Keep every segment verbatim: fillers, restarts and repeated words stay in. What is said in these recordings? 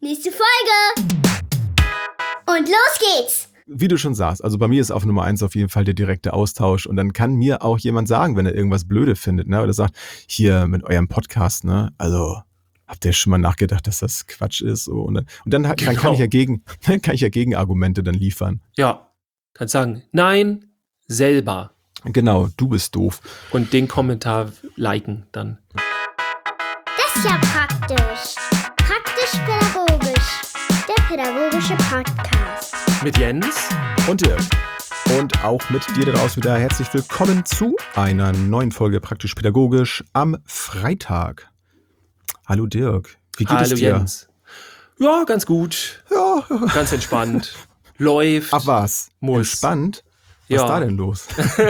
Nächste Folge! Und los geht's! Wie du schon sagst, also bei mir ist auf Nummer eins auf jeden Fall der direkte Austausch. Und dann kann mir auch jemand sagen, wenn er irgendwas blöde findet, ne? Oder sagt, hier mit eurem Podcast, ne? Also habt ihr schon mal nachgedacht, dass das Quatsch ist? So, und dann, und dann, Genau. dann kann ich ja gegen, dann kann ich ja Gegenargumente dann liefern. Ja, kannst sagen, nein, selber. Genau, du bist doof. Und den Kommentar liken dann. Das ist ja praktisch. Praktisch-pädagogisch. Der pädagogische Podcast. Mit Jens. Und Dirk. Und auch mit dir da draußen wieder herzlich willkommen zu einer neuen Folge Praktisch Pädagogisch am Freitag. Hallo Dirk, wie geht Hallo es dir? Jens. Ja, ganz gut. Ja. Ganz entspannt. Läuft. Ach was, Muss. entspannt? Was Ja. ist da denn los?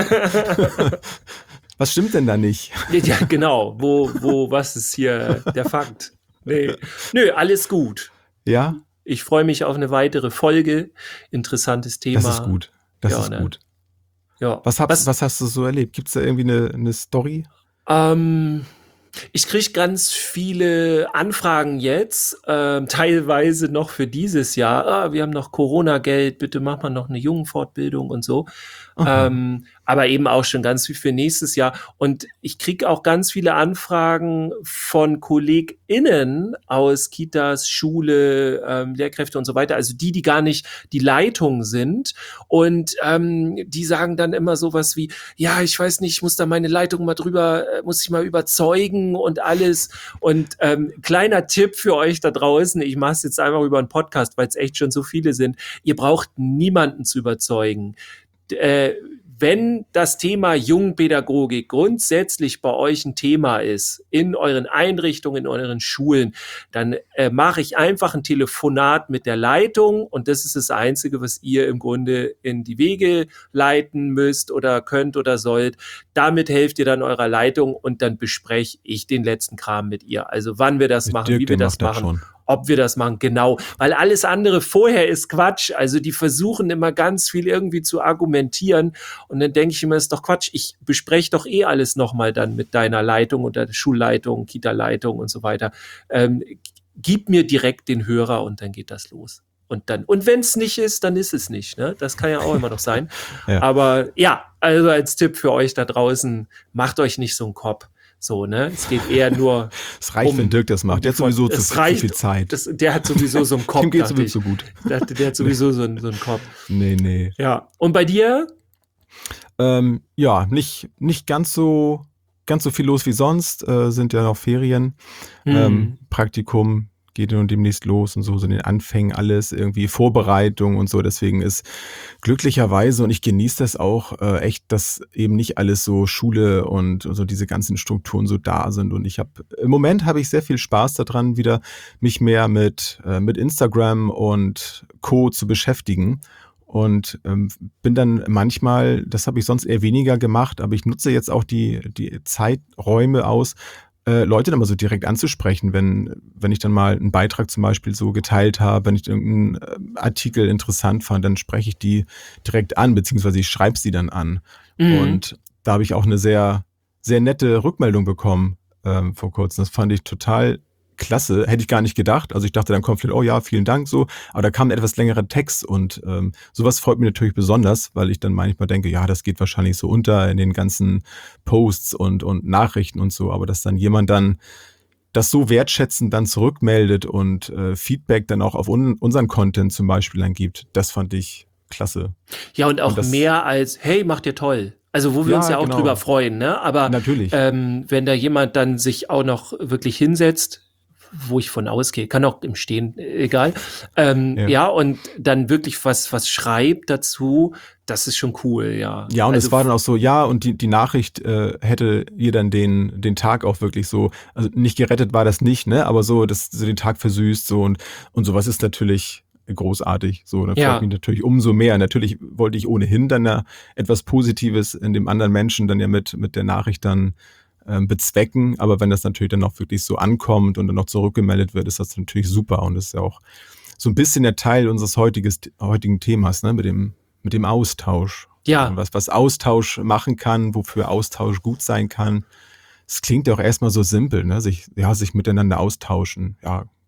Was stimmt denn da nicht? Ja, genau. Wo, wo, was ist hier der Fakt? Nee. Nö, alles gut. Ja, Ich freue mich auf eine weitere Folge. Interessantes Thema. das ist gut. Das Ja, ist ne? gut. Ja. Was, hast, Was- was hast du so erlebt? Gibt es da irgendwie eine, eine Story? Ähm, ich kriege ganz viele Anfragen jetzt, ähm, teilweise noch für dieses Jahr. Ah, wir haben noch Corona-Geld, bitte mach mal noch eine Jungenfortbildung und so. Aha. Ähm, aber eben auch schon ganz viel für nächstes Jahr. Und ich kriege auch ganz viele Anfragen von KollegInnen aus Kitas, Schule, ähm, Lehrkräfte und so weiter. Also die, die gar nicht die Leitung sind. Und ähm, die sagen dann immer sowas wie, ja, ich weiß nicht, ich muss da meine Leitung mal drüber, äh, muss ich mal überzeugen und alles. Und ähm, kleiner Tipp für euch da draußen, ich mache es jetzt einfach über einen Podcast, weil es echt schon so viele sind. Ihr braucht niemanden zu überzeugen. D- Äh, wenn das Thema Jungpädagogik grundsätzlich bei euch ein Thema ist, in euren Einrichtungen, in euren Schulen, dann äh, mache ich einfach ein Telefonat mit der Leitung und das ist das Einzige, was ihr im Grunde in die Wege leiten müsst oder könnt oder sollt. Damit helft ihr dann eurer Leitung und dann bespreche ich den letzten Kram mit ihr. Also wann wir das Mit machen, Dirk, wie wir der das macht das machen. schon. Ob wir das machen, genau. Weil alles andere vorher ist Quatsch. Also die versuchen immer ganz viel irgendwie zu argumentieren. Und dann denke ich immer, das ist doch Quatsch. Ich bespreche doch eh alles nochmal dann mit deiner Leitung oder der Schulleitung, Kita-Leitung und so weiter. Ähm, gib mir direkt den Hörer und dann geht das los. Und dann, und wenn es nicht ist, dann ist es nicht. Ne? Das kann ja auch immer noch sein. Ja. Aber ja, also als Tipp für euch da draußen, macht euch nicht so einen Kopf. So, ne? Es geht eher nur. Es reicht, um- wenn Dirk das macht. Der hat sowieso zu, Es zu reicht. viel Zeit. Das, der hat sowieso so einen Kopf. Dem geht's dachte ich. sowieso gut. Der, hat- der hat sowieso so einen, so einen Kopf. Nee, nee. Ja. Und bei dir? Ähm, ja, nicht, nicht ganz so, ganz so viel los wie sonst. Äh, sind ja noch Ferien. Hm. Ähm, Praktikum geht nun demnächst los und so, so in den Anfängen alles, irgendwie Vorbereitung und so. Deswegen ist glücklicherweise, und ich genieße das auch äh, echt, dass eben nicht alles so Schule und so diese ganzen Strukturen so da sind. Und ich habe, im Moment habe ich sehr viel Spaß daran, wieder mich mehr mit, äh, mit Instagram und Co. zu beschäftigen. Und ähm, bin dann manchmal, das habe ich sonst eher weniger gemacht, aber ich nutze jetzt auch die, die Zeiträume aus, äh, Leute dann mal so direkt anzusprechen, wenn, wenn ich dann mal einen Beitrag zum Beispiel so geteilt habe, wenn ich irgendeinen äh, Artikel interessant fand, dann spreche ich die direkt an, beziehungsweise ich schreibe sie dann an. Mhm. Und da habe ich auch eine sehr, sehr nette Rückmeldung bekommen ähm, vor kurzem. Das fand ich total klasse. Hätte ich gar nicht gedacht. Also ich dachte dann kommt vielleicht, oh ja, vielen Dank so. Aber da kam ein etwas längerer Text und ähm, sowas freut mich natürlich besonders, weil ich dann manchmal denke, ja, das geht wahrscheinlich so unter in den ganzen Posts und, und Nachrichten und so. Aber dass dann jemand dann das so wertschätzend dann zurückmeldet und äh, Feedback dann auch auf un- unseren Content zum Beispiel dann gibt, das fand ich klasse. Ja, und auch Und das- mehr als, hey, macht ihr toll. Also wo wir Ja, uns ja auch genau. drüber freuen, ne? Aber Natürlich. ähm, wenn da jemand dann sich auch noch wirklich hinsetzt, wo ich von ausgehe, kann auch im Stehen, äh, egal. Ähm, Ja. ja. und dann wirklich was, was schreibt dazu, das ist schon cool, ja. Ja, und also, es war dann auch so, ja, und die, die Nachricht äh, hätte ihr dann den, den Tag auch wirklich so, also nicht gerettet war das nicht, ne, aber so, das so den Tag versüßt, so und, und sowas ist natürlich großartig, so, dann Ja. freut mich natürlich umso mehr. Natürlich wollte ich ohnehin dann ja etwas Positives in dem anderen Menschen dann ja mit, mit der Nachricht dann ähm, bezwecken, aber wenn das natürlich dann auch wirklich so ankommt und dann noch zurückgemeldet wird, ist das natürlich super und das ist ja auch so ein bisschen der Teil unseres heutiges, heutigen Themas, ne, mit dem, mit dem Austausch. Ja. Was, was Austausch machen kann, wofür Austausch gut sein kann. Es klingt ja auch erstmal so simpel, ne? Sich, ja, sich miteinander austauschen. Ja,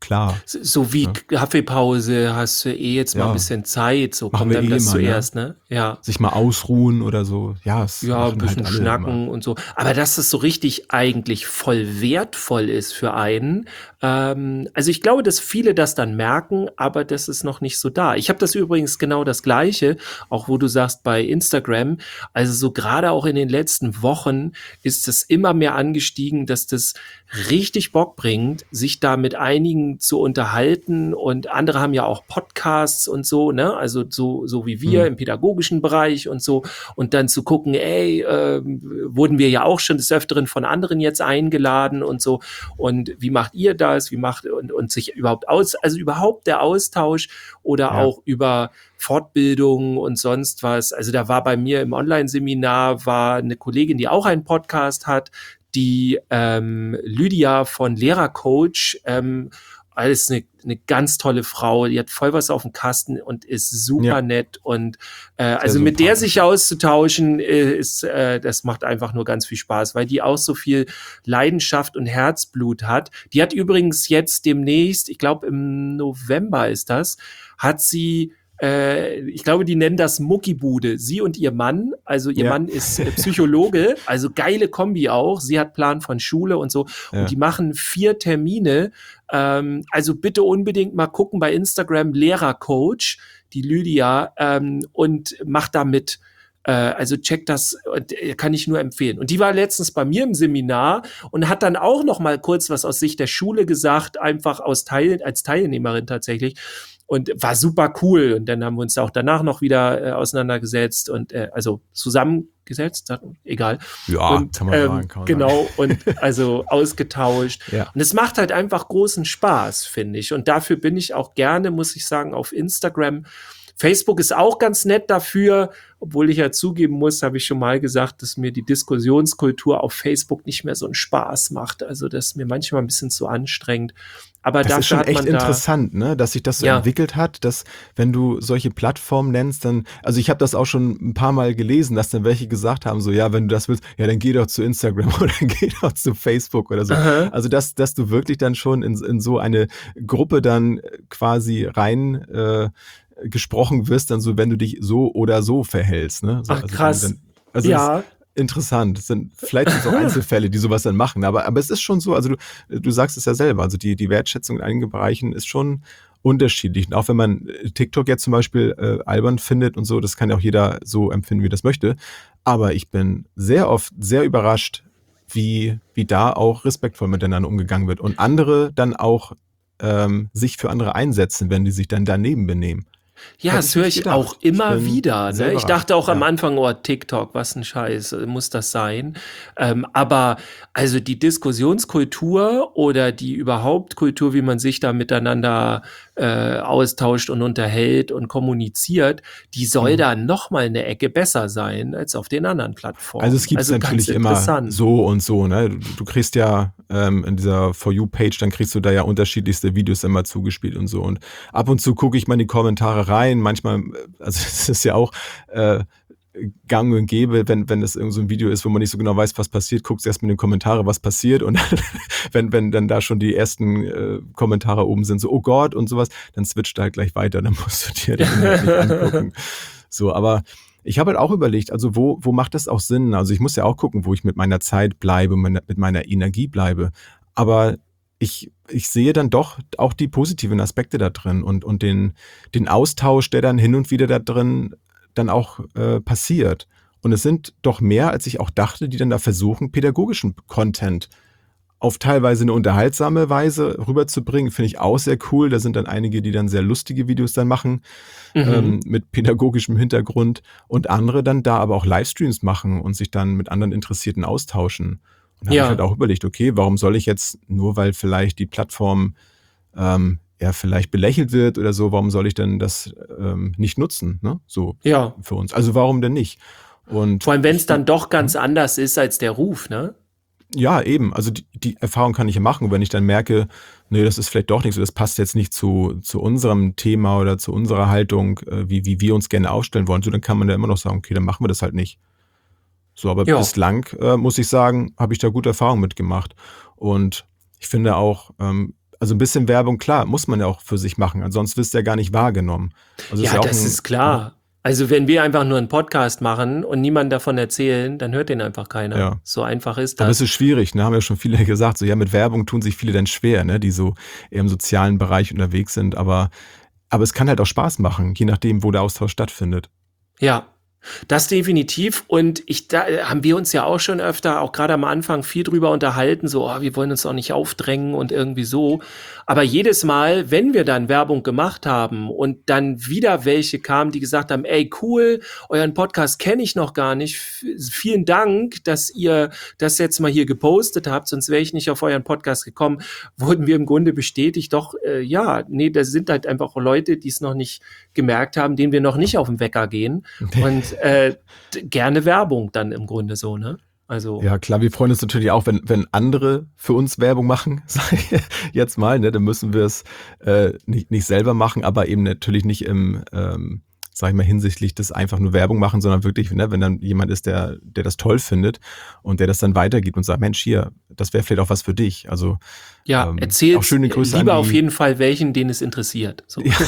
klar. So so wie Ja. Kaffeepause, hast du eh jetzt mal ein Ja. bisschen Zeit, so Machen kommt wir einem eh das immer, ne? zuerst, ne? Ja. Sich mal ausruhen oder so. Ja, das Ja, ein machen halt bisschen alle immer. schnacken und so. Aber dass das so richtig eigentlich voll wertvoll ist für einen. Ähm, also ich glaube, dass viele das dann merken, aber das ist noch nicht so da. Ich habe das übrigens genau das Gleiche, auch wo du sagst bei Instagram. Also so gerade auch in den letzten Wochen ist es immer mehr angestiegen, dass das richtig Bock bringt, sich da mit einigen zu unterhalten. Und andere haben ja auch Podcasts und so, ne? Also so, so wie wir Mhm. im pädagogischen Bereich und so. Und dann zu gucken, ey, äh, wurden wir ja auch schon des Öfteren von anderen jetzt eingeladen und so. Und wie macht ihr das? Wie macht und, und sich überhaupt aus, also überhaupt der Austausch oder Ja. auch über Fortbildungen und sonst was. Also da war bei mir im Online-Seminar war eine Kollegin, die auch einen Podcast hat, die ähm, Lydia von Lehrercoach, ähm, alles eine, eine ganz tolle Frau, die hat voll was auf dem Kasten und ist super Ja. nett und äh, also mit der sich auszutauschen, äh, ist, äh, das macht einfach nur ganz viel Spaß, weil die auch so viel Leidenschaft und Herzblut hat. Die hat übrigens jetzt demnächst, ich glaube im November ist das, hat sie äh, ich glaube, die nennen das Muckibude. Sie und ihr Mann, also ihr Ja. Mann ist äh, Psychologe, also geile Kombi auch. Sie hat Plan von Schule und so. Ja. Und die machen vier Termine. Ähm, also bitte unbedingt mal gucken bei Instagram Lehrercoach, die Lydia, ähm, und macht da mit. Äh, also check das, äh, kann ich nur empfehlen. Und die war letztens bei mir im Seminar und hat dann auch noch mal kurz was aus Sicht der Schule gesagt, einfach aus Teil, als Teilnehmerin tatsächlich. Und war super cool. Und dann haben wir uns auch danach noch wieder äh, auseinandergesetzt und äh, also zusammengesetzt, egal. Ja, und, kann man ähm, sagen. Kann man genau, und also ausgetauscht. Ja. Und es macht halt einfach großen Spaß, finde ich. Und dafür bin ich auch gerne, muss ich sagen, auf Instagram. Facebook ist auch ganz nett dafür, obwohl ich ja zugeben muss, habe ich schon mal gesagt, dass mir die Diskussionskultur auf Facebook nicht mehr so einen Spaß macht. Also das ist mir manchmal ein bisschen zu anstrengend. Aber Das dafür ist schon hat echt man da interessant, ne, dass sich das so Ja. entwickelt hat, dass wenn du solche Plattformen nennst, dann, also ich habe das auch schon ein paar Mal gelesen, dass dann welche gesagt haben, so ja, wenn du das willst, ja, dann geh doch zu Instagram oder geh doch zu Facebook oder so. Aha. Also dass, dass du wirklich dann schon in, in so eine Gruppe dann quasi rein äh, gesprochen wirst, dann so, wenn du dich so oder so verhältst, ne? So, Ach, also wenn du krass. Dann, also Ja. das, interessant. Es sind vielleicht sind es auch Einzelfälle, die sowas dann machen, aber, aber es ist schon so, also du, du sagst es ja selber, also die, die Wertschätzung in einigen Bereichen ist schon unterschiedlich. Und auch wenn man TikTok jetzt zum Beispiel äh, albern findet und so, das kann ja auch jeder so empfinden, wie das möchte. Aber ich bin sehr oft sehr überrascht, wie, wie da auch respektvoll miteinander umgegangen wird und andere dann auch ähm, sich für andere einsetzen, wenn die sich dann daneben benehmen. Ja, Hätte das ich höre nicht ich gedacht. auch immer Ich bin wieder. sehr Ne? Ich überrascht, dachte auch am ja. Anfang, oh, TikTok, was ein Scheiß, äh, muss das sein? Ähm, aber also die Diskussionskultur oder die überhaupt Kultur, wie man sich da miteinander äh, austauscht und unterhält und kommuniziert, die soll Mhm. da noch mal eine Ecke besser sein als auf den anderen Plattformen. Also es gibt also natürlich ganz immer interessant. so und so, ne? Du, du kriegst ja ähm, in dieser For You-Page, dann kriegst du da ja unterschiedlichste Videos immer zugespielt und so. Und ab und zu gucke ich mal in die Kommentare rein. Manchmal, äh, also es ist ja auch äh, gang und gäbe, wenn, wenn es irgend so ein Video ist, wo man nicht so genau weiß, was passiert, guckst erst mal in den Kommentare, was passiert. Und wenn, wenn dann da schon die ersten äh, Kommentare oben sind, so, oh Gott und sowas, dann switcht halt gleich weiter, dann musst du dir den Inhalt nicht angucken. So, aber ich habe halt auch überlegt, also wo, wo macht das auch Sinn? Also ich muss ja auch gucken, wo ich mit meiner Zeit bleibe, mit meiner Energie bleibe. Aber ich, ich sehe dann doch auch die positiven Aspekte da drin und, und den, den Austausch, der dann hin und wieder da drin dann auch äh, passiert. Und es sind doch mehr, als ich auch dachte, die dann da versuchen, pädagogischen Content auf teilweise eine unterhaltsame Weise rüberzubringen, finde ich auch sehr cool. Da sind dann einige, die dann sehr lustige Videos dann machen, Mhm. ähm, mit pädagogischem Hintergrund und andere dann da aber auch Livestreams machen und sich dann mit anderen Interessierten austauschen. Und da habe Ja. ich halt auch überlegt, okay, warum soll ich jetzt, nur weil vielleicht die Plattform ähm, ja vielleicht belächelt wird oder so, warum soll ich denn das ähm, nicht nutzen, ne? So Ja. für uns. Also warum denn nicht? Und Vor allem, wenn es dann doch ganz anders ist als der Ruf, ne? ja, eben. Also die, die Erfahrung kann ich ja machen. Wenn ich dann merke, nee, das ist vielleicht doch nicht so, das passt jetzt nicht zu, zu unserem Thema oder zu unserer Haltung, äh, wie, wie wir uns gerne aufstellen wollen, so dann kann man ja immer noch sagen, okay, dann machen wir das halt nicht. So, aber Ja. bislang, äh, muss ich sagen, habe ich da gute Erfahrungen mitgemacht. Und ich finde auch, ähm, also ein bisschen Werbung, klar, muss man ja auch für sich machen, ansonsten wirst du ja gar nicht wahrgenommen. Also Ja, ja auch das ein, ist klar. Also wenn wir einfach nur einen Podcast machen und niemand davon erzählen, dann hört den einfach keiner. Ja. So einfach ist Aber das. es ist schwierig, ne? Haben ja schon viele gesagt, so ja, mit Werbung tun sich viele dann schwer, ne? Die so eher im sozialen Bereich unterwegs sind, aber, aber es kann halt auch Spaß machen, je nachdem, wo der Austausch stattfindet. Ja, das definitiv. Und ich, da haben wir uns ja auch schon öfter, auch gerade am Anfang, viel drüber unterhalten, so, oh, wir wollen uns auch nicht aufdrängen und irgendwie so. Aber jedes Mal, wenn wir dann Werbung gemacht haben und dann wieder welche kamen, die gesagt haben, ey, cool, euren Podcast kenne ich noch gar nicht. F- Vielen Dank, dass ihr das jetzt mal hier gepostet habt, sonst wäre ich nicht auf euren Podcast gekommen, wurden wir im Grunde bestätigt, doch, äh, ja, nee, das sind halt einfach Leute, die es noch nicht gemerkt haben, denen wir noch nicht auf den Wecker gehen. Und äh, d- gerne Werbung dann im Grunde so, ne? Also, Ja, klar, wir freuen uns natürlich auch, wenn, wenn andere für uns Werbung machen, sag ich jetzt mal, ne? Dann müssen wir es äh, nicht, nicht selber machen, aber eben natürlich nicht im, ähm, sag ich mal, hinsichtlich des einfach nur Werbung machen, sondern wirklich, ne, wenn dann jemand ist, der, der das toll findet und der das dann weitergibt und sagt, Mensch, hier, das wäre vielleicht auch was für dich. Also ja, ähm, erzählt auch schöne Grüße lieber an die, auf jeden Fall welchen, den es interessiert. So. Ja,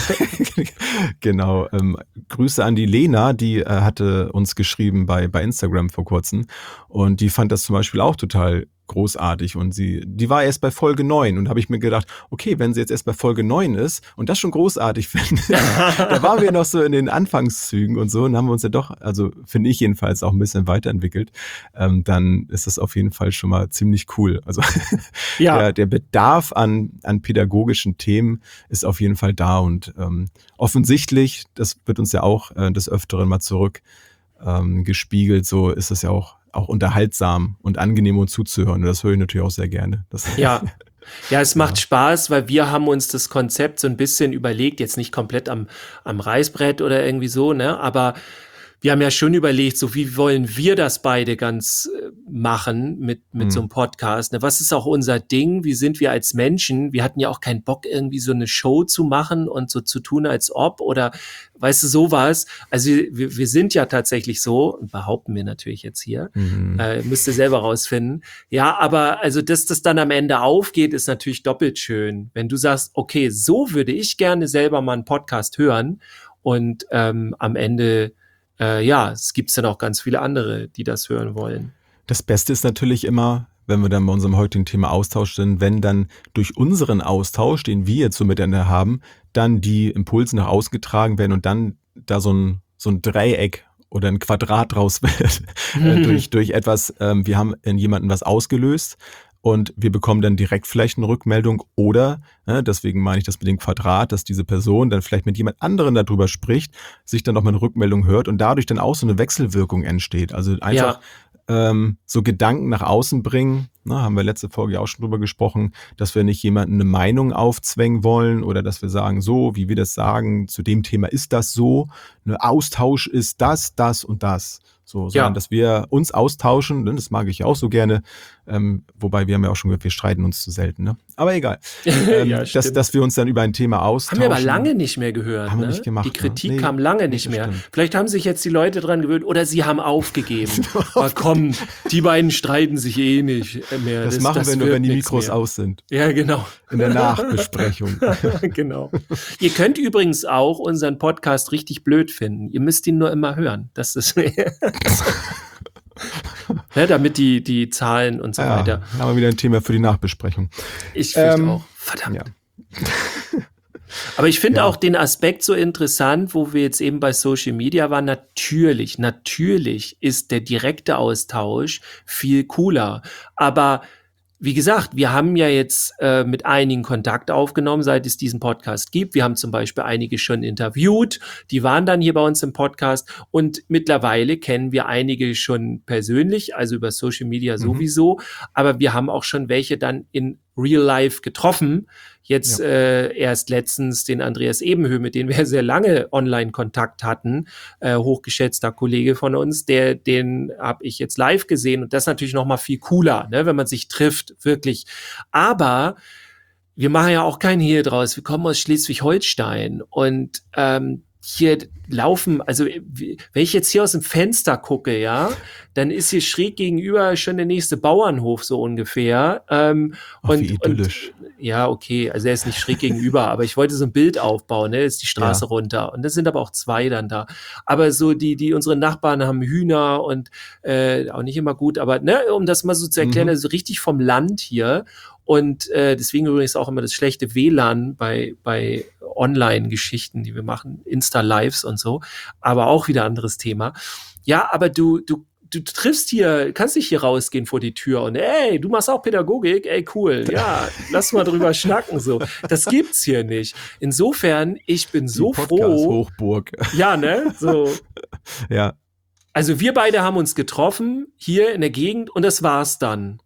genau. Ähm, Grüße an die Lena, die äh, hatte uns geschrieben bei, bei Instagram vor kurzem und die fand das zum Beispiel auch total großartig und sie, die war erst bei Folge neun und habe ich mir gedacht, okay, wenn sie jetzt erst bei Folge neun ist und das schon großartig findet, da waren wir noch so in den Anfangszügen und so und haben wir uns ja doch, also finde ich jedenfalls auch ein bisschen weiterentwickelt, ähm, dann ist das auf jeden Fall schon mal ziemlich cool. Also Ja. der, der Bedarf an, an pädagogischen Themen ist auf jeden Fall da und ähm, offensichtlich, das wird uns ja auch äh, des Öfteren mal zurück ähm, gespiegelt, so ist es ja auch, auch unterhaltsam und angenehm uns zuzuhören. Und das höre ich natürlich auch sehr gerne. Das, Ja. Ja, es macht Spaß, weil wir haben uns das Konzept so ein bisschen überlegt, jetzt nicht komplett am, am Reißbrett oder irgendwie so, ne, aber wir haben ja schon überlegt, so wie wollen wir das beide ganz äh, machen mit, mit Mhm. so einem Podcast, ne? Was ist auch unser Ding? Wie sind wir als Menschen? Wir hatten ja auch keinen Bock, irgendwie so eine Show zu machen und so zu tun, als ob oder, weißt du, sowas. Also wir, wir sind ja tatsächlich so, und behaupten wir natürlich jetzt hier, Mhm. äh, müsst ihr selber rausfinden. Ja, aber also, dass das dann am Ende aufgeht, ist natürlich doppelt schön. Wenn du sagst, okay, so würde ich gerne selber mal einen Podcast hören und ähm, am Ende, äh, ja, es gibt dann auch ganz viele andere, die das hören wollen. Das Beste ist natürlich immer, wenn wir dann bei unserem heutigen Thema Austausch sind, wenn dann durch unseren Austausch, den wir jetzt so miteinander haben, dann die Impulse nach außen getragen werden und dann da so ein, so ein Dreieck oder ein Quadrat draus wird. äh, durch, durch etwas, ähm, wir haben in jemandem was ausgelöst und wir bekommen dann direkt vielleicht eine Rückmeldung oder, äh, deswegen meine ich das mit dem Quadrat, dass diese Person dann vielleicht mit jemand anderen darüber spricht, sich dann nochmal eine Rückmeldung hört und dadurch dann auch so eine Wechselwirkung entsteht. Also einfach ähm, so Gedanken nach außen bringen, ne, haben wir letzte Folge ja auch schon drüber gesprochen, dass wir nicht jemandem eine Meinung aufzwängen wollen oder dass wir sagen, so wie wir das sagen, zu dem Thema ist das so, ne, Austausch ist das, das und das. So, sondern Ja. dass wir uns austauschen, ne, das mag ich auch so gerne, ähm, wobei wir haben ja auch schon gehört, wir streiten uns zu selten, ne? Aber egal. Ähm, Ja, dass, stimmt. dass wir uns dann über ein Thema Haben austauschen. wir aber lange nicht mehr gehört. Haben wir ne? nicht gemacht, Die Kritik ne? Nee, kam lange nee, nicht das mehr. stimmt. Vielleicht haben sich jetzt die Leute dran gewöhnt oder sie haben aufgegeben. Aber komm, die beiden streiten sich eh nicht mehr. Das, machen wir nur, wird wenn die nix Mikros mehr. aus sind. Ja, genau. In der Nachbesprechung. Genau. Ihr könnt übrigens auch unseren Podcast richtig blöd finden. Ihr müsst ihn nur immer hören. Das ist ja, damit die, die Zahlen und so Ja, weiter. haben wir wieder ein Thema für die Nachbesprechung. Ich fürchte Ähm, auch. Verdammt. Ja. Aber ich finde Ja. auch den Aspekt so interessant, wo wir jetzt eben bei Social Media waren. Natürlich, natürlich ist der direkte Austausch viel cooler. Aber wie gesagt, wir haben ja jetzt äh, mit einigen Kontakt aufgenommen, seit es diesen Podcast gibt. Wir haben zum Beispiel einige schon interviewt, die waren dann hier bei uns im Podcast und mittlerweile kennen wir einige schon persönlich, also über Social Media sowieso, aber wir haben auch schon welche dann in Real Life getroffen. Jetzt Ja. äh, erst letztens den Andreas Ebenhö, mit dem wir sehr lange Online-Kontakt hatten, äh, hochgeschätzter Kollege von uns, der den habe ich jetzt live gesehen und das ist natürlich noch mal viel cooler, ne, wenn man sich trifft, wirklich. Aber wir machen ja auch kein Hehl draus. Wir kommen aus Schleswig-Holstein und ähm, hier laufen, also wenn ich jetzt hier aus dem Fenster gucke, ja, dann ist hier schräg gegenüber schon der nächste Bauernhof so ungefähr. Ähm, Ach, und, wie idyllisch. und ja, okay, also er ist nicht schräg gegenüber, aber ich wollte so ein Bild aufbauen, ne, ist die Straße Ja. runter und das sind aber auch zwei dann da. Aber so die, die unsere Nachbarn haben Hühner und äh, auch nicht immer gut, aber ne, um das mal so zu erklären, Mhm. also richtig vom Land hier. Und äh, deswegen übrigens auch immer das schlechte W L A N bei, bei Online-Geschichten, die wir machen, Insta-Lives und so, aber auch wieder anderes Thema. Ja, aber du, du, du triffst hier, kannst nicht hier rausgehen vor die Tür und ey, du machst auch Pädagogik, ey, cool, ja, lass mal drüber schnacken, so. Das gibt's hier nicht. Insofern, ich bin Die so froh. Podcast-Hochburg. Ja, ne, so. Ja. Also wir beide haben uns getroffen, hier in der Gegend und das war's dann.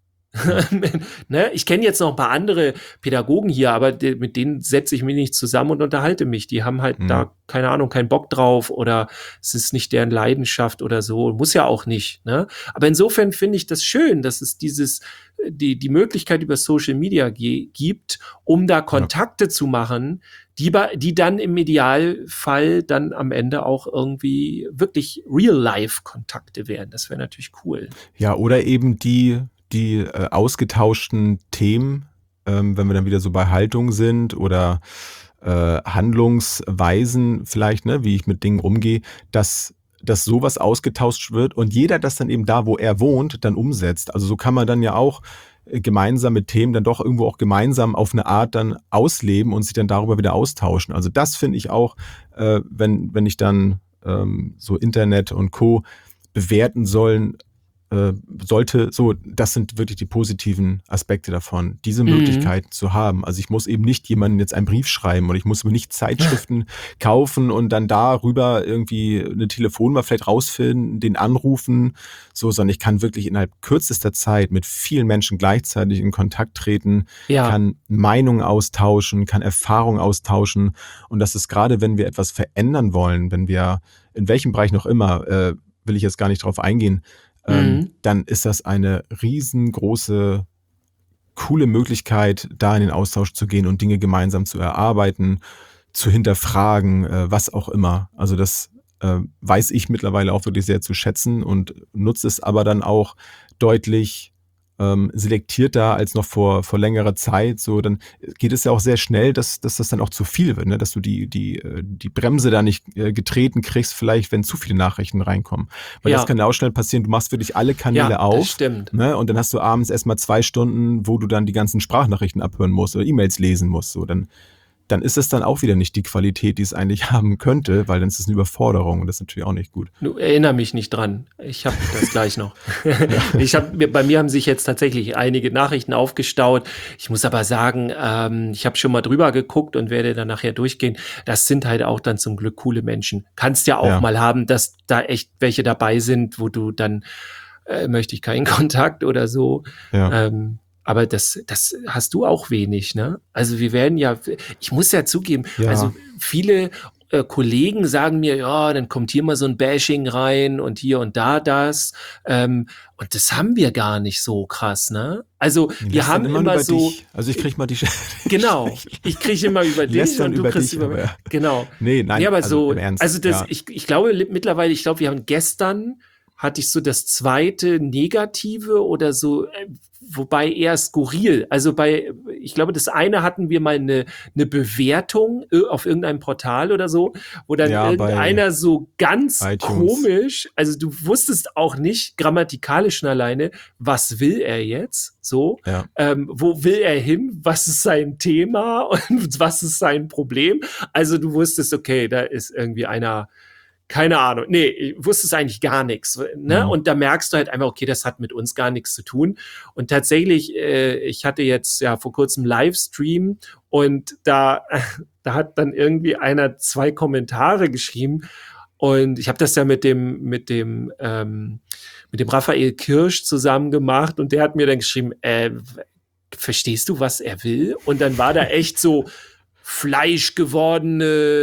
Ne? Ich kenne jetzt noch ein paar andere Pädagogen hier, aber de- mit denen setze ich mich nicht zusammen und unterhalte mich. Die haben halt Mhm. da, keine Ahnung, keinen Bock drauf oder es ist nicht deren Leidenschaft oder so. Muss ja auch nicht. Ne? Aber insofern finde ich das schön, dass es dieses, die, die Möglichkeit über Social Media ge- gibt, um da Kontakte zu machen, die, ba- die dann im Idealfall dann am Ende auch irgendwie wirklich Real-Life-Kontakte werden. Das wäre natürlich cool. Ja, oder eben die, die äh, ausgetauschten Themen, ähm, wenn wir dann wieder so bei Haltung sind oder äh, Handlungsweisen vielleicht, ne, wie ich mit Dingen umgehe, dass, dass sowas ausgetauscht wird und jeder das dann eben da, wo er wohnt, dann umsetzt. Also so kann man dann ja auch äh, gemeinsame Themen dann doch irgendwo auch gemeinsam auf eine Art dann ausleben und sich dann darüber wieder austauschen. Also das finde ich auch, äh, wenn, wenn ich dann ähm, so Internet und Co. bewerten sollen, äh, sollte, so, das sind wirklich die positiven Aspekte davon, diese Mhm. Möglichkeit zu haben. Also ich muss eben nicht jemandem jetzt einen Brief schreiben oder ich muss mir nicht Zeitschriften kaufen und dann darüber irgendwie eine Telefonnummer vielleicht rausfinden, den anrufen, so, sondern ich kann wirklich innerhalb kürzester Zeit mit vielen Menschen gleichzeitig in Kontakt treten, Ja. kann Meinungen austauschen, kann Erfahrungen austauschen und das ist gerade, wenn wir etwas verändern wollen, wenn wir in welchem Bereich noch immer, äh, will ich jetzt gar nicht drauf eingehen, ähm, Mhm. dann ist das eine riesengroße, coole Möglichkeit, da in den Austausch zu gehen und Dinge gemeinsam zu erarbeiten, zu hinterfragen, äh, was auch immer. Also das äh, weiß ich mittlerweile auch wirklich sehr zu schätzen und nutze es aber dann auch deutlich ähm, selektierter als noch vor, vor längerer Zeit. So, dann geht es ja auch sehr schnell, dass, dass das dann auch zu viel wird, ne? Dass du die, die, äh, die Bremse da nicht äh, getreten kriegst, vielleicht, wenn zu viele Nachrichten reinkommen. Weil Ja. das kann ja auch schnell passieren, du machst wirklich alle Kanäle Ja, das auf. stimmt. Ne? Und dann hast du abends erstmal zwei Stunden, wo du dann die ganzen Sprachnachrichten abhören musst oder E-Mails lesen musst. So, dann, dann ist es dann auch wieder nicht die Qualität, die es eigentlich haben könnte, weil dann ist es eine Überforderung und das ist natürlich auch nicht gut. Du erinnere mich nicht dran. Ich habe das gleich noch. Ich hab, mir- bei mir haben sich jetzt tatsächlich einige Nachrichten aufgestaut. Ich muss aber sagen, ähm, ich habe schon mal drüber geguckt und werde dann nachher durchgehen. Das sind halt auch dann zum Glück coole Menschen. Kannst ja auch Ja. mal haben, dass da echt welche dabei sind, wo du dann äh, möchte ich keinen Kontakt oder so. Ja. Ähm, aber das, das hast du auch wenig, ne? Also wir werden ja, ich muss ja zugeben, Ja. also viele äh, Kollegen sagen mir, ja, dann kommt hier mal so ein Bashing rein und hier und da das. Ähm, und das haben wir gar nicht so krass, ne? Also wir Lästern haben immer immer über so, dich. Also ich krieg mal die genau, ich kriege immer über dich Lästern und du über kriegst dich, über aber- genau. Nee, nein, Nee, aber also so, im Ernst. also das, ja. ich, ich glaube li- mittlerweile, ich glaube, wir haben gestern hatte ich so das zweite Negative oder so, äh, wobei eher skurril. Also bei, ich glaube, das eine hatten wir mal eine, eine Bewertung äh, auf irgendeinem Portal oder so, wo dann Ja, bei irgendeiner so ganz iTunes. komisch, also du wusstest auch nicht grammatikalisch schon alleine, was will er jetzt? So, Ja. ähm, wo will er hin? Was ist sein Thema und was ist sein Problem? Also du wusstest, okay, da ist irgendwie einer, keine Ahnung, nee, ich wusste es eigentlich gar nichts, ne? Mhm. Und da merkst du halt einfach, okay, das hat mit uns gar nichts zu tun. Und tatsächlich, äh, ich hatte jetzt ja vor kurzem Livestream und da, da hat dann irgendwie einer zwei Kommentare geschrieben und ich habe das ja mit dem, mit dem, ähm, mit dem Raphael Kirsch zusammen gemacht und der hat mir dann geschrieben, äh, verstehst du, was er will? Und dann war da echt so fleischgewordene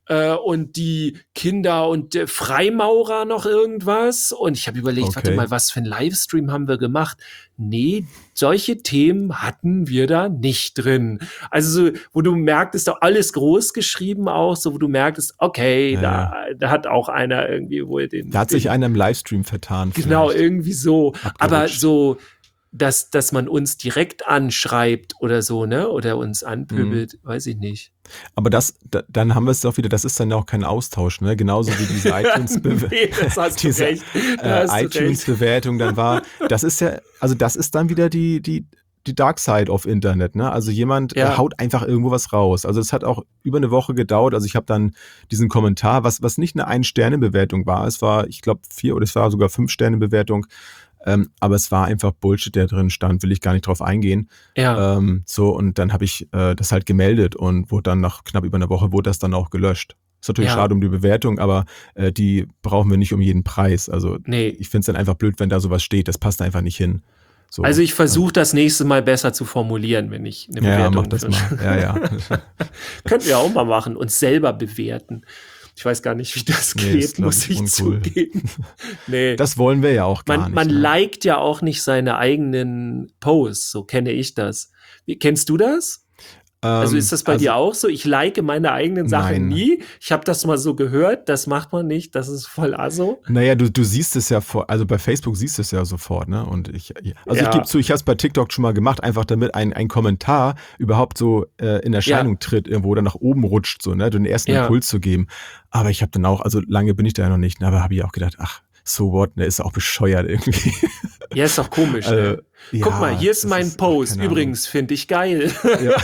äh, und die Kinder und der Freimaurer noch irgendwas. Und ich habe überlegt, Okay. warte mal, was für ein Livestream haben wir gemacht? Nee, solche Themen hatten wir da nicht drin. Also, so, wo du merktest, auch alles groß geschrieben auch, so wo du merktest, okay, Ja, da, da hat auch einer irgendwie wohl den. Da hat sich den, einer im Livestream vertan. Genau, vielleicht. irgendwie so. Aber Abgerutscht. so, dass, dass man uns direkt anschreibt oder so, ne? Oder uns anpöbelt, Mhm. weiß ich nicht. Aber das, da, dann haben wir es doch wieder, das ist dann ja auch kein Austausch, ne? Genauso wie diese iTunes-Bewertung. Nee, das hast du diese recht. Da äh, hast du recht. iTunes-Bewertung dann war, das ist ja, also das ist dann wieder die, die, die Dark Side of Internet, ne? Also jemand Ja. äh, haut einfach irgendwo was raus. Also es hat auch über eine Woche gedauert. Also ich habe dann diesen Kommentar, was, was nicht eine Ein-Sterne-Bewertung war, es war, ich glaube, vier oder es war sogar Fünf-Sterne-Bewertung. Ähm, aber es war einfach Bullshit, der drin stand, will ich gar nicht drauf eingehen. Ja, Ähm, so, und dann habe ich äh, das halt gemeldet und wurde dann nach knapp über einer Woche wurde das dann auch gelöscht. Ist natürlich Ja. schade um die Bewertung, aber äh, die brauchen wir nicht um jeden Preis. Also nee. ich finde es dann einfach blöd, wenn da sowas steht. Das passt einfach nicht hin. So, Also ich versuche das nächste Mal besser zu formulieren, wenn ich eine ja, ja, Bewertung mach das für- mal. Ja, ja. Könnten wir auch mal machen, uns selber bewerten. Ich weiß gar nicht, wie das Nee, geht, ist, glaub muss ich, ich uncool. zugeben. Nee. Das wollen wir ja auch gar man nicht. man ne? liked ja auch nicht seine eigenen Posts, so kenne ich das. Wie, kennst du das? Also Ähm, ist das bei also, dir auch so? Ich like meine eigenen Sachen Nein. nie. Ich habe das mal so gehört, das macht man nicht, das ist voll aso. Naja, du, du siehst es ja vor, also bei Facebook siehst du es ja sofort, ne? Und ich, also Ja. ich gebe zu, ich habe es bei TikTok schon mal gemacht, einfach damit ein, ein Kommentar überhaupt so äh, in Erscheinung tritt, irgendwo oder nach oben rutscht, so, ne? Den ersten Ja. Impuls zu geben. Aber ich habe dann auch, also lange bin ich da ja noch nicht, ne? Aber habe ich auch gedacht, ach, so what, ne? Ist auch bescheuert irgendwie. Ja, ist doch komisch. ne? Äh, Guck ja, mal, hier ist das mein ist- Post. keine Ahnung. Übrigens, finde ich geil. Ja.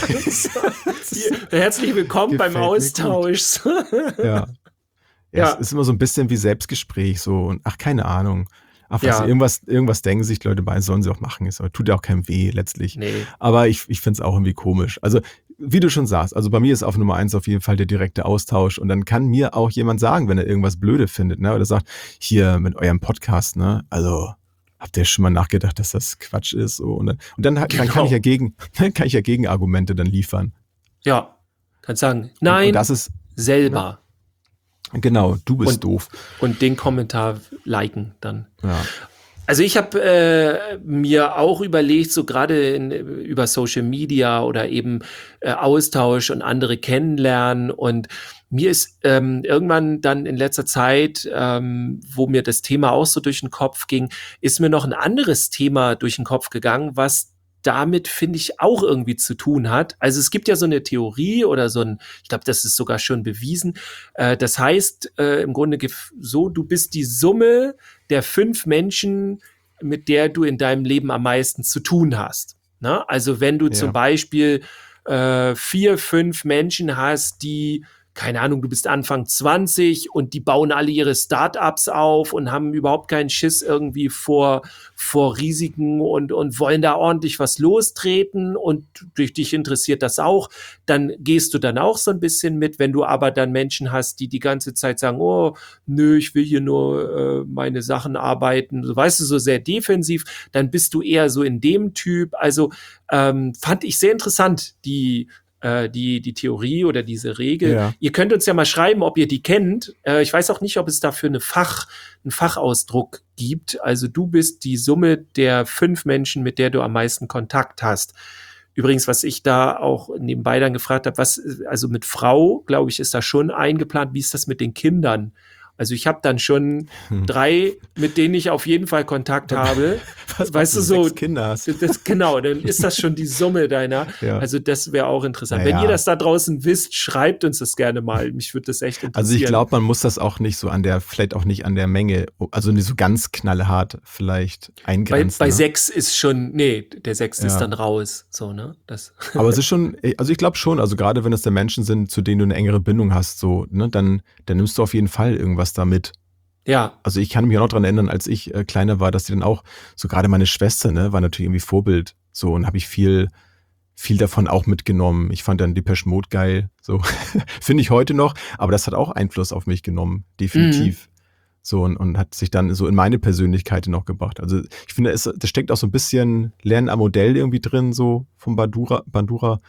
Hier, herzlich willkommen beim Gefällt mir gut. Austausch. Ja. Ja, Ja. es ist immer so ein bisschen wie Selbstgespräch so und ach, keine Ahnung. Ach, was, Ja. irgendwas, irgendwas denken sich die Leute bei, sollen sie auch machen. Ist, aber tut ja auch keinem weh letztlich. Nee. Aber ich, ich finde es auch irgendwie komisch. Also, wie du schon sagst, also bei mir ist auf Nummer eins auf jeden Fall der direkte Austausch. Und dann kann mir auch jemand sagen, wenn er irgendwas blöde findet, ne? Oder sagt, hier mit eurem Podcast, ne? Also, habt ihr schon mal nachgedacht, dass das Quatsch ist? So, und dann, und dann, dann kann Genau. ich ja gegen, dann kann ich ja Gegenargumente dann liefern. Ja, kannst sagen, Und, nein, und das ist, selber. genau, du bist Und- doof. Und den Kommentar liken dann. Ja. Also ich habe äh, mir auch überlegt, so gerade in, über Social Media oder eben äh, Austausch und andere kennenlernen. Und mir ist ähm, irgendwann dann in letzter Zeit, ähm, wo mir das Thema auch so durch den Kopf ging, ist mir noch ein anderes Thema durch den Kopf gegangen, was damit, finde ich, auch irgendwie zu tun hat. Also es gibt ja so eine Theorie oder so ein, ich glaube, das ist sogar schon bewiesen. Äh, das heißt äh, im Grunde gef- so, du bist die Summe der fünf Menschen, mit der du in deinem Leben am meisten zu tun hast. Ne? Also wenn du Ja. zum Beispiel äh, vier, fünf Menschen hast, die, keine Ahnung, du bist Anfang zwanzig und die bauen alle ihre Startups auf und haben überhaupt keinen Schiss irgendwie vor, vor Risiken und, und wollen da ordentlich was lostreten und durch dich interessiert das auch, dann gehst du dann auch so ein bisschen mit. Wenn du aber dann Menschen hast, die die ganze Zeit sagen, oh, nö, ich will hier nur äh, meine Sachen arbeiten, so, weißt du, so sehr defensiv, dann bist du eher so in dem Typ. Also ähm, fand ich sehr interessant, die äh, die, die Theorie oder diese Regel. Ja. Ihr könnt uns ja mal schreiben, ob ihr die kennt. Äh, ich weiß auch nicht, ob es dafür eine Fach, einen Fachausdruck gibt. Also du bist die Summe der fünf Menschen, mit der du am meisten Kontakt hast. Übrigens, was ich da auch nebenbei dann gefragt habe, was, also mit Frau, glaube ich, ist da schon eingeplant. Wie ist das mit den Kindern? Also ich habe dann schon Hm. drei, mit denen ich auf jeden Fall Kontakt habe. Was, Weißt was du, so- sechs Kinder hast. Das, genau, dann ist das schon die Summe deiner. Ja. Also das wäre auch interessant. Ja, Wenn ja. ihr das da draußen wisst, schreibt uns das gerne mal. Mich würde das echt interessieren. Also ich glaube, man muss das auch nicht so an der, vielleicht auch nicht an der Menge, also nicht so ganz knallhart vielleicht bei, eingrenzen. bei ne? sechs ist schon, nee, der sechs ist Ja. dann raus. So, ne? Das, Aber es ist schon, also ich glaube schon, also gerade wenn es da Menschen sind, zu denen du eine engere Bindung hast, so, ne, dann, dann nimmst du auf jeden Fall irgendwas da mit. ja, Also ich kann mich auch noch dran erinnern, als ich äh, kleiner war, dass die dann auch, so gerade meine Schwester, ne, war natürlich irgendwie Vorbild, so, und habe ich viel, viel davon auch mitgenommen. Ich fand dann Depeche Mode geil, so, finde ich heute noch, aber das hat auch Einfluss auf mich genommen, definitiv. So, und, und hat sich dann so in meine Persönlichkeit noch gebracht. Also ich finde, es, das steckt auch so ein bisschen Lernen am Modell irgendwie drin, so vom Bandura, Bandura.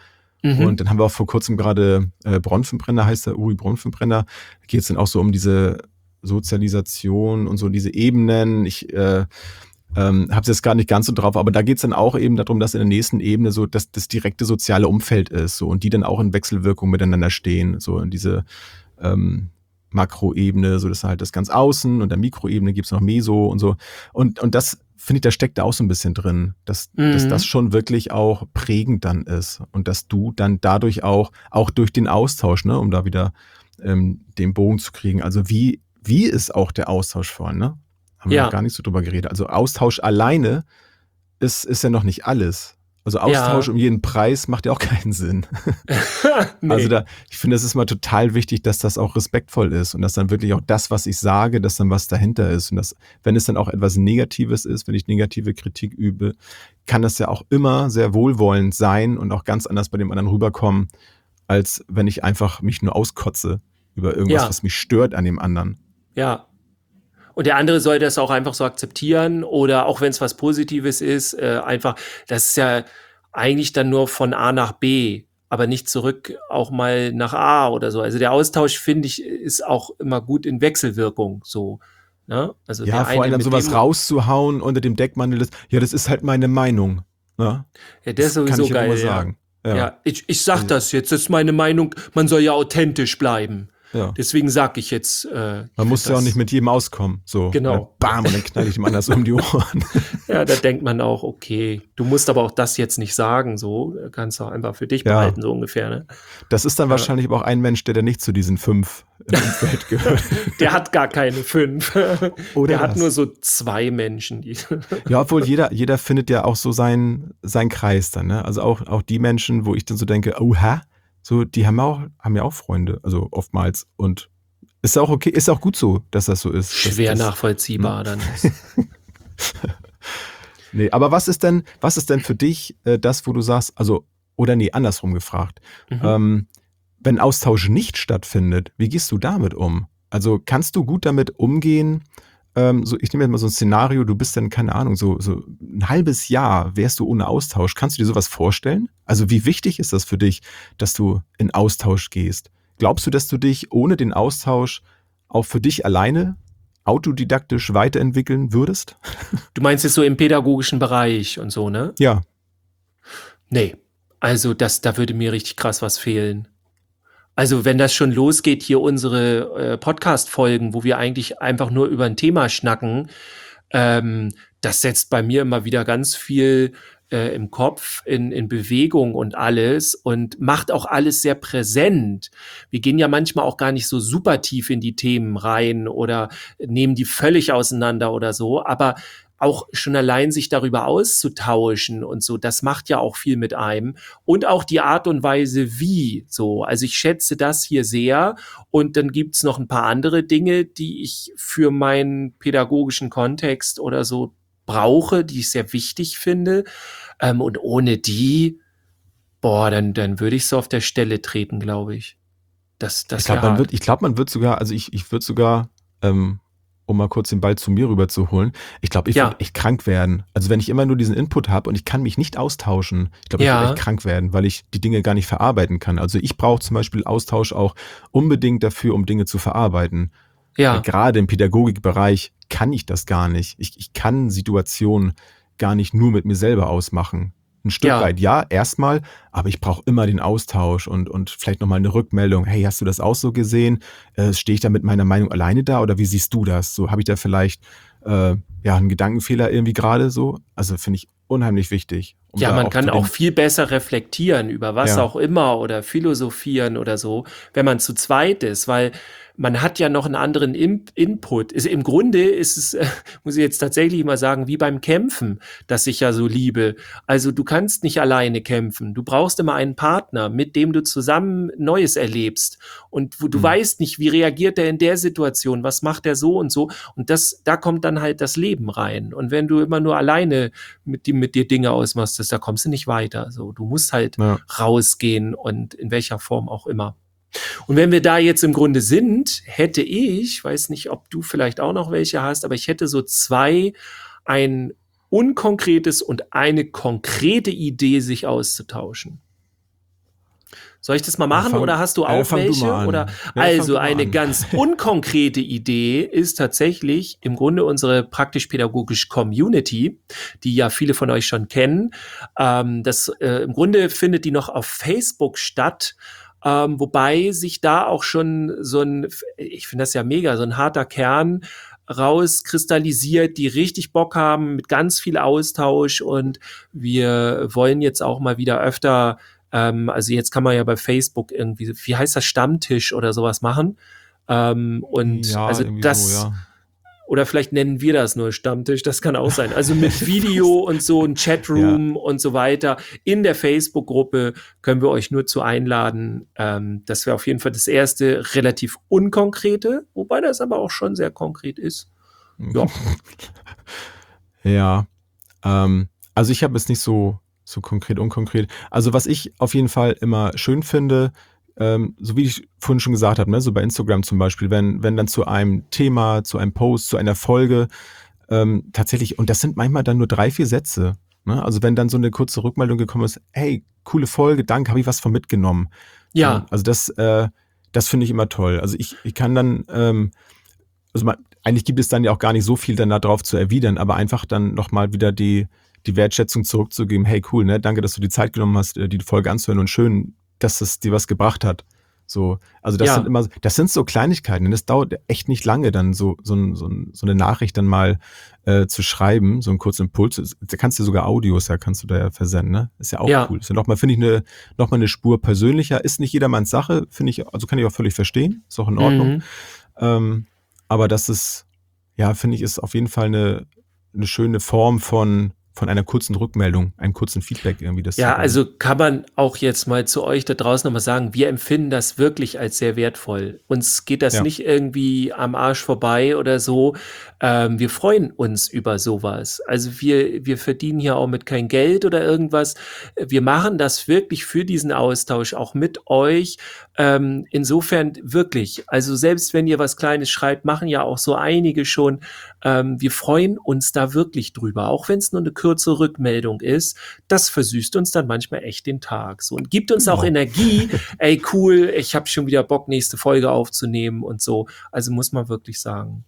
Mhm. Und dann haben wir auch vor kurzem gerade äh, Bronfenbrenner, heißt der, Uri Bronfenbrenner. Da geht es dann auch so um diese Sozialisation und so diese Ebenen. Ich äh, ähm, habe es jetzt gar nicht ganz so drauf, aber da geht es dann auch eben darum, dass in der nächsten Ebene so das, das direkte soziale Umfeld ist so und die dann auch in Wechselwirkung miteinander stehen, so in diese ähm, Makroebene, so das ist halt das ganz Außen und der Mikroebene gibt's noch Meso und so. Und, und das finde ich, da steckt da auch so ein bisschen drin, dass, Mhm. dass das schon wirklich auch prägend dann ist und dass du dann dadurch auch, auch durch den Austausch, ne, um da wieder ähm, den Bogen zu kriegen, also wie, wie ist auch der Austausch vorhin, ne? Haben wir Ja. noch gar nicht so drüber geredet. Also Austausch alleine ist, ist ja noch nicht alles. Also Austausch Ja. um jeden Preis macht ja auch keinen Sinn. Nee. Also da, ich finde, es ist mal total wichtig, dass das auch respektvoll ist und dass dann wirklich auch das, was ich sage, dass dann was dahinter ist. Und dass, wenn es dann auch etwas Negatives ist, wenn ich negative Kritik übe, kann das ja auch immer sehr wohlwollend sein und auch ganz anders bei dem anderen rüberkommen, als wenn ich einfach mich nur auskotze über irgendwas, Ja. was mich stört an dem anderen. Ja. Und der andere soll das auch einfach so akzeptieren oder auch wenn es was Positives ist, äh, einfach, das ist ja eigentlich dann nur von A nach B, aber nicht zurück auch mal nach A oder so. Also der Austausch, finde ich, ist auch immer gut in Wechselwirkung so. Ne? Also Ja, der vor allem eine dann mit sowas dem, rauszuhauen unter dem Deckmantel ist, ja, das ist halt meine Meinung. Ja, Ja, der ist das kann sowieso ich ja geil. immer Ja. sagen. Ja, Ja, ich, ich sag Also- das jetzt, das ist meine Meinung, man soll ja authentisch bleiben. ja. Deswegen sag ich jetzt. Äh, ich Man muss find ja auch das- nicht mit jedem auskommen. So. Genau. Und dann bam, und dann knall ich dem anders um die Ohren. Ja, da denkt man auch, okay, du musst aber auch das jetzt nicht sagen, so kannst du einfach für dich Ja. behalten, so ungefähr. Ne? Das ist dann Ja. wahrscheinlich aber auch ein Mensch, der, der nicht zu diesen fünf im Umfeld gehört. Der hat gar keine fünf. Oder Der hat das. nur so zwei Menschen. Die Ja, obwohl jeder, jeder findet ja auch so seinen, seinen Kreis dann, ne? Also auch, auch die Menschen, wo ich dann so denke, oha, so, die haben auch, haben ja auch Freunde, also oftmals. Und ist auch okay, ist auch gut so, dass das so ist. Das- Schwer das, nachvollziehbar dann. Nee, aber was ist denn, was ist denn für dich äh, das, wo du sagst, also, oder nee, andersrum gefragt, Mhm. ähm, wenn Austausch nicht stattfindet, wie gehst du damit um? Also kannst du gut damit umgehen? Ähm, so, ich nehme jetzt mal so ein Szenario, du bist dann, keine Ahnung, so, so ein halbes Jahr wärst du ohne Austausch. Kannst du dir sowas vorstellen? Also wie wichtig ist das für dich, dass du in Austausch gehst? Glaubst du, dass du dich ohne den Austausch auch für dich alleine autodidaktisch weiterentwickeln würdest? Du meinst jetzt so im pädagogischen Bereich und so, ne? Ja. Nee. Also das, da würde mir richtig krass was fehlen. Also wenn das schon losgeht, hier unsere äh, Podcast-Folgen, wo wir eigentlich einfach nur über ein Thema schnacken, ähm, das setzt bei mir immer wieder ganz viel äh, im Kopf, in, in Bewegung und alles und macht auch alles sehr präsent. Wir gehen ja manchmal auch gar nicht so super tief in die Themen rein oder nehmen die völlig auseinander oder so, aber auch schon allein sich darüber auszutauschen und so, das macht ja auch viel mit einem und auch die Art und Weise, wie so. Also ich schätze das hier sehr und dann gibt's noch ein paar andere Dinge, die ich für meinen pädagogischen Kontext oder so brauche, die ich sehr wichtig finde. Ähm, und ohne die, boah, dann, dann würde ich so auf der Stelle treten, glaube ich. Das, das Ich glaube, wär man hart. wird, ich glaube, man wird sogar, also ich, ich würde sogar, ähm, um mal kurz den Ball zu mir rüber zu holen, ich glaube, ich Ja. würde echt krank werden. Also wenn ich immer nur diesen Input habe und ich kann mich nicht austauschen, ich glaube, ich Ja. würde echt krank werden, weil ich die Dinge gar nicht verarbeiten kann. Also ich brauche zum Beispiel Austausch auch unbedingt dafür, um Dinge zu verarbeiten. Ja, Weil gerade im Pädagogikbereich kann ich das gar nicht. Ich, ich kann Situationen gar nicht nur mit mir selber ausmachen. Ein Stück Ja. weit ja, erstmal, aber ich brauche immer den Austausch und, und vielleicht nochmal eine Rückmeldung. Hey, hast du das auch so gesehen? Äh, Stehe ich da mit meiner Meinung alleine da oder wie siehst du das? So, habe ich da vielleicht äh, ja einen Gedankenfehler irgendwie gerade so? Also finde ich unheimlich wichtig. um Ja, da man kann zu auch den- viel besser reflektieren über was Ja. auch immer oder philosophieren oder so, wenn man zu zweit ist, weil man hat ja noch einen anderen In Input. Ist, im Grunde ist es, äh, muss ich jetzt tatsächlich mal sagen, wie beim Kämpfen, das ich ja so liebe. Also du kannst nicht alleine kämpfen. Du brauchst immer einen Partner, mit dem du zusammen Neues erlebst. Und wo du Mhm. weißt nicht, wie reagiert er in der Situation, was macht er so und so. Und das, da kommt dann halt das Leben rein. Und wenn du immer nur alleine mit, die, mit dir Dinge ausmachst, das, da kommst du nicht weiter. So, du musst halt Ja. rausgehen und in welcher Form auch immer. Und wenn wir da jetzt im Grunde sind, hätte ich, weiß nicht, ob du vielleicht auch noch welche hast, aber ich hätte so zwei, ein unkonkretes und eine konkrete Idee, sich auszutauschen. Soll ich das mal machen fang, oder hast du auch ja, fang welche? Du mal an. Oder ja, also eine ganz unkonkrete Idee ist tatsächlich im Grunde unsere praktisch-pädagogische Community, die ja viele von euch schon kennen. Ähm, das äh, im Grunde findet die noch auf Facebook statt. Ähm, wobei sich da auch schon so ein, ich finde das ja mega, so ein harter Kern rauskristallisiert, die richtig Bock haben mit ganz viel Austausch, und wir wollen jetzt auch mal wieder öfter, ähm, also jetzt kann man ja bei Facebook irgendwie, wie heißt das, Stammtisch oder sowas machen, ähm, und ja, also das, so, ja. oder vielleicht nennen wir das nur Stammtisch, das kann auch sein. Also mit Video und so, ein Chatroom ja. und so weiter. In der Facebook-Gruppe können wir euch nur zu einladen. Ähm, das wäre auf jeden Fall das erste relativ unkonkrete, wobei das aber auch schon sehr konkret ist. Ja. ja. Ähm, also ich habe es nicht so, so konkret, unkonkret. Also was ich auf jeden Fall immer schön finde, Ähm, so wie ich vorhin schon gesagt habe, ne, so bei Instagram zum Beispiel, wenn, wenn dann zu einem Thema, zu einem Post, zu einer Folge ähm, tatsächlich, und das sind manchmal dann nur drei, vier Sätze, ne? Also wenn dann so eine kurze Rückmeldung gekommen ist, hey, coole Folge, danke, habe ich was von mitgenommen. Ja. So, also das, äh, das finde ich immer toll. Also ich, ich kann dann, ähm, also man, eigentlich gibt es dann ja auch gar nicht so viel dann da drauf zu erwidern, aber einfach dann nochmal wieder die, die Wertschätzung zurückzugeben, hey, cool, ne, danke, dass du die Zeit genommen hast, die Folge anzuhören, und schön, dass es dir was gebracht hat. So, also das Ja. sind immer, das sind so Kleinigkeiten. Das dauert echt nicht lange, dann so so, so, so eine Nachricht dann mal äh, zu schreiben, so einen kurzen Impuls. Da kannst du sogar Audios, ja, kannst du da ja versenden, ne? Ist ja auch Ja. cool. Ist ja nochmal, finde ich, eine nochmal eine Spur persönlicher. Ist nicht jedermanns Sache, finde ich, also kann ich auch völlig verstehen. Ist auch in Ordnung. Mhm. Ähm, aber das ist, ja, finde ich, ist auf jeden Fall eine, eine schöne Form von von einer kurzen Rückmeldung, einem kurzen Feedback irgendwie. Das Ja, also kann man auch jetzt mal zu euch da draußen nochmal sagen, wir empfinden das wirklich als sehr wertvoll. Uns geht das Ja. nicht irgendwie am Arsch vorbei oder so. Ähm, wir freuen uns über sowas. Also wir, wir verdienen hier auch mit kein Geld oder irgendwas. Wir machen das wirklich für diesen Austausch, auch mit euch. Ähm, insofern wirklich, also selbst wenn ihr was Kleines schreibt, machen ja auch so einige schon. Ähm, wir freuen uns da wirklich drüber, auch wenn es nur eine kurze Rückmeldung ist. Das versüßt uns dann manchmal echt den Tag. So, und gibt uns auch Genau. Energie. Ey, cool, ich habe schon wieder Bock, nächste Folge aufzunehmen und so. Also muss man wirklich sagen.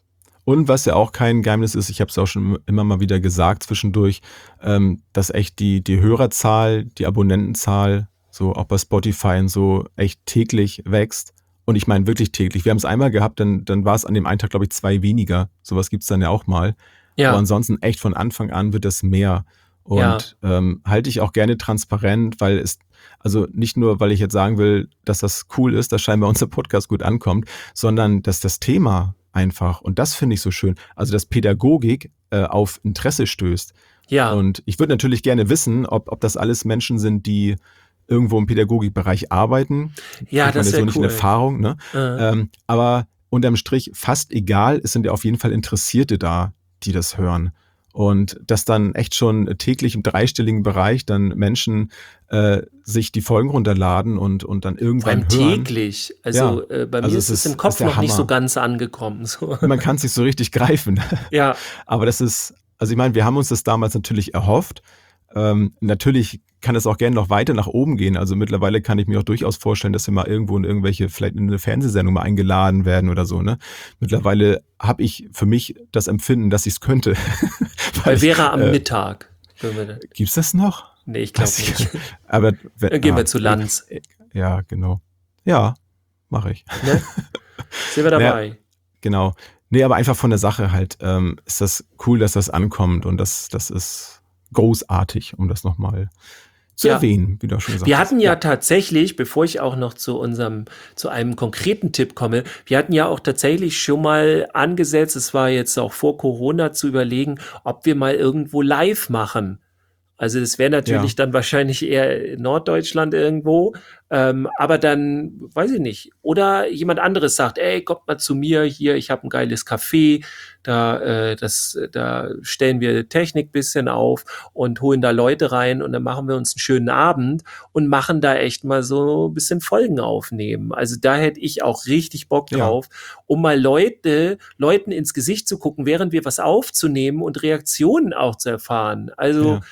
Und was ja auch kein Geheimnis ist, ich habe es auch schon immer mal wieder gesagt zwischendurch, ähm, dass echt die, die Hörerzahl, die Abonnentenzahl, so auch bei Spotify und so, echt täglich wächst. Und ich meine wirklich täglich. Wir haben es einmal gehabt, dann, dann war es an dem einen Tag, glaube ich, zwei weniger. Sowas gibt's dann ja auch mal. Ja. Aber ansonsten echt von Anfang an wird das mehr. Und Ja. ähm, halte ich auch gerne transparent, weil es, also nicht nur, weil ich jetzt sagen will, dass das cool ist, dass scheinbar unser Podcast gut ankommt, sondern dass das Thema einfach, und das finde ich so schön, also dass Pädagogik äh, auf Interesse stößt. Ja. Und ich würde natürlich gerne wissen, ob, ob das alles Menschen sind, die irgendwo im Pädagogikbereich arbeiten. Ja, ich das meine, wäre so nicht cool. in Erfahrung, ne? Äh. Ähm, aber unterm Strich fast egal, es sind ja auf jeden Fall Interessierte da, die das hören. Und dass dann echt schon täglich im dreistelligen Bereich dann Menschen äh, sich die Folgen runterladen und, und dann Vor irgendwann allem hören. täglich. Also äh, bei Also mir es ist es ist- im Kopf ist der noch nicht so Hammer. ganz angekommen. So. Man kann es nicht so richtig greifen. Ja, Aber das ist, also ich meine, wir haben uns das damals natürlich erhofft. Ähm, natürlich kann es auch gerne noch weiter nach oben gehen. Also mittlerweile kann ich mir auch durchaus vorstellen, dass wir mal irgendwo in irgendwelche, vielleicht in eine Fernsehsendung mal eingeladen werden oder so. Ne? Mittlerweile habe ich für mich das Empfinden, dass ich es könnte. bei Vera am äh, Mittag. Können wir da- Gibt's das noch? Nee, ich glaube Weiß ich nicht. Aber wenn, Dann gehen ah, wir zu Lanz. Ja, genau. Ja, mache ich. Ne? Sind wir dabei? Genau. Nee, aber einfach von der Sache halt, ähm, ist das cool, dass das ankommt, und das, das ist großartig, um das nochmal zu Ja. erwähnen, wie du auch schon gesagt Wir hast. hatten ja, tatsächlich, bevor ich auch noch zu unserem, zu einem konkreten Tipp komme, wir hatten ja auch tatsächlich schon mal angesetzt, es war jetzt auch vor Corona, zu überlegen, ob wir mal irgendwo live machen. Also das wäre natürlich Ja. dann wahrscheinlich eher in Norddeutschland irgendwo, ähm, aber dann, weiß ich nicht. Oder jemand anderes sagt, ey, kommt mal zu mir hier, ich habe ein geiles Café, da, äh, das, da stellen wir Technik bisschen auf und holen da Leute rein, und dann machen wir uns einen schönen Abend und machen da echt mal so ein bisschen Folgen aufnehmen. Also da hätte ich auch richtig Bock Ja. drauf, um mal Leute, Leuten ins Gesicht zu gucken, während wir was aufzunehmen und Reaktionen auch zu erfahren. Also Ja.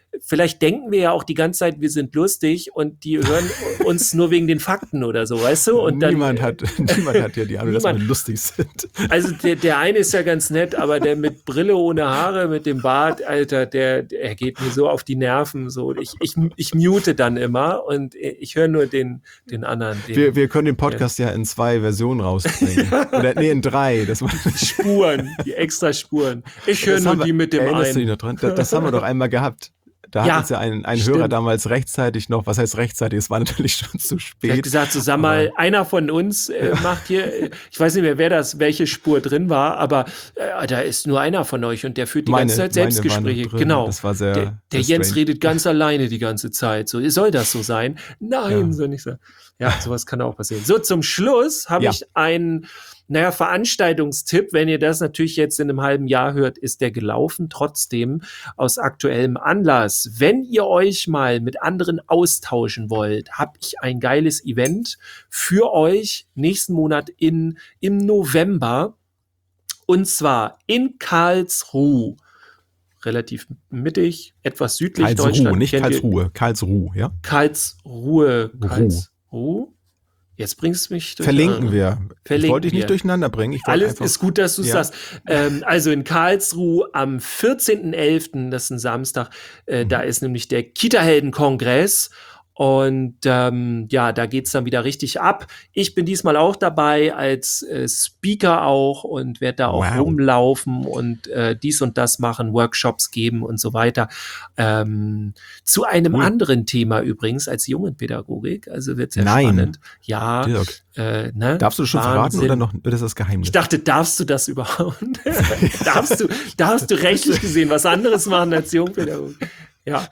vielleicht denken wir ja auch die ganze Zeit, wir sind lustig und die hören uns nur wegen den Fakten oder so, weißt du? Und dann, niemand, hat, niemand hat ja die Ahnung, dass wir lustig sind. Also der, der eine ist ja ganz nett, aber der mit Brille ohne Haare, mit dem Bart, Alter, der, der geht mir so auf die Nerven. So. Ich, ich, ich mute dann immer und ich höre nur den, den anderen. Den, wir, wir können den Podcast ja, ja in zwei Versionen rausbringen. Oder nee, in drei. Das war Spuren, die extra Spuren. Ich höre nur wir, die mit dem einen. Du dich noch dran? Das, das haben wir doch einmal gehabt. Da ja, hat uns ja ein, ein Hörer damals rechtzeitig noch, was heißt rechtzeitig, es war natürlich schon zu spät. Er hat gesagt, so, sag mal, aber einer von uns äh, ja. macht hier, ich weiß nicht mehr, wer das, welche Spur drin war, aber äh, da ist nur einer von euch und der führt die meine, ganze Zeit Selbstgespräche. Genau. Das war sehr, der der sehr Jens strange. redet ganz alleine die ganze Zeit. So, soll das so sein? Nein, ja. soll nicht so. Ja, sowas kann auch passieren. So, zum Schluss habe ja. ich einen, naja, Veranstaltungstipp. Wenn ihr das natürlich jetzt in einem halben Jahr hört, ist der gelaufen. Trotzdem aus aktuellem Anlass. Wenn ihr euch mal mit anderen austauschen wollt, habe ich ein geiles Event für euch nächsten Monat in, im November. Und zwar in Karlsruhe. Relativ mittig, etwas südlich Karlsruhe, Deutschland. nicht Kennt Karlsruhe, ihr? Karlsruhe, ja? Karlsruhe. Ruhe. Karlsruhe. Jetzt bringst du mich durch. Verlinken wir. Verlinken ich wollte dich wir. nicht durcheinander bringen. Ich Alles einfach, ist gut, dass du es ja. sagst. Ähm, also in Karlsruhe am vierzehnten elften, das ist ein Samstag, äh, mhm. da ist nämlich der Kita-Helden-Kongress. Und ähm, ja, da geht's dann wieder richtig ab. Ich bin diesmal auch dabei als äh, Speaker auch und werde da auch wow. rumlaufen und äh, dies und das machen, Workshops geben und so weiter. Ähm, zu einem cool. anderen Thema übrigens als Jungenpädagogik. Also wird sehr Nein. spannend. Ja. Äh, ne? Darfst du das schon Wahnsinn. verraten oder noch wird das das Geheimnis? Ich dachte, darfst du das überhaupt? darfst du, darfst du rechtlich gesehen was anderes machen als Jungenpädagogik? Ja.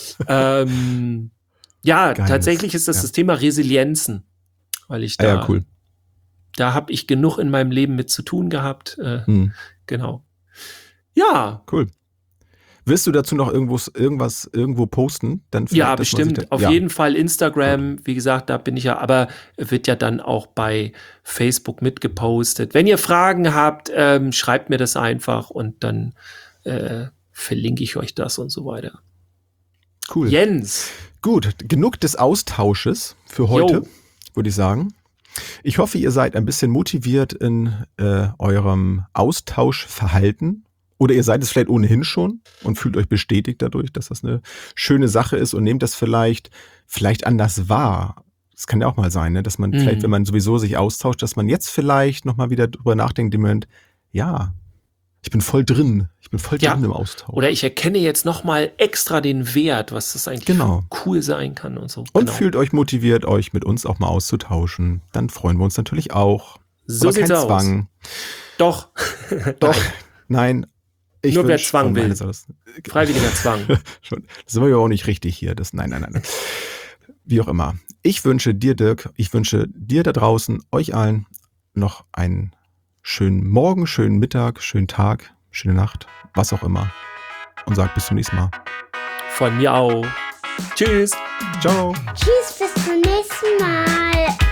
Ähm, Ja, Geheimnis. Tatsächlich ist das ja. das Thema Resilienzen, weil ich da, ah, ja, cool. da habe ich genug in meinem Leben mit zu tun gehabt. Äh, hm. Genau. Ja. Cool. Willst du dazu noch irgendwo, irgendwas irgendwo posten? Dann ja, bestimmt. Da, Auf ja. jeden Fall Instagram. Wie gesagt, da bin ich ja, aber wird ja dann auch bei Facebook mitgepostet. Wenn ihr Fragen habt, ähm, schreibt mir das einfach und dann äh, verlinke ich euch das und so weiter. Cool. Jens. Gut, genug des Austausches für heute, würde ich sagen. Ich hoffe, ihr seid ein bisschen motiviert in äh, eurem Austauschverhalten. Oder ihr seid es vielleicht ohnehin schon und fühlt euch bestätigt dadurch, dass das eine schöne Sache ist und nehmt das vielleicht, vielleicht anders wahr. Das kann ja auch mal sein, ne? Dass man mhm. vielleicht, wenn man sowieso sich austauscht, dass man jetzt vielleicht nochmal wieder drüber nachdenkt, im Moment, ja, ich bin voll drin. Ich bin voll drin ja. im Austausch. Oder ich erkenne jetzt nochmal extra den Wert, was das eigentlich genau. cool sein kann und so. Und genau. fühlt euch motiviert, euch mit uns auch mal auszutauschen. Dann freuen wir uns natürlich auch. So sieht's aus. Zwang. Doch. Doch. Nein. Ich Nur wer Zwang will. Freiwilliger Zwang. Das sind wir ja auch nicht richtig hier. Das, nein, nein, nein. Wie auch immer. Ich wünsche dir, Dirk, ich wünsche dir da draußen, euch allen noch einen schönen Morgen, schönen Mittag, schönen Tag, schöne Nacht, was auch immer. Und sag bis zum nächsten Mal. Von mir auch. Tschüss. Ciao. Tschüss, bis zum nächsten Mal.